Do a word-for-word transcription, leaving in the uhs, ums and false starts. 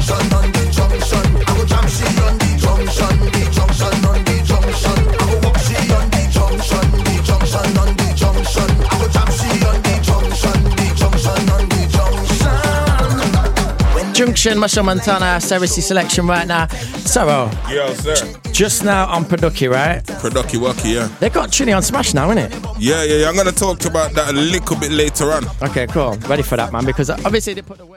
junction, on the junction. I go jam she on the junction, the junction, on the junction. I go walk she on the junction, the junction, on the junction. I go jam she on the junction, the junction, on the junction. Junction, Machel Montana, Serisi selection right now. Sarah. Yo, sir. Just now on Producky, right? Producky Wacky, yeah. They got Trini on Smash now, innit? Yeah, yeah, yeah. I'm going to talk about that a little bit later on. Okay, cool. Ready for that, man, because obviously they put the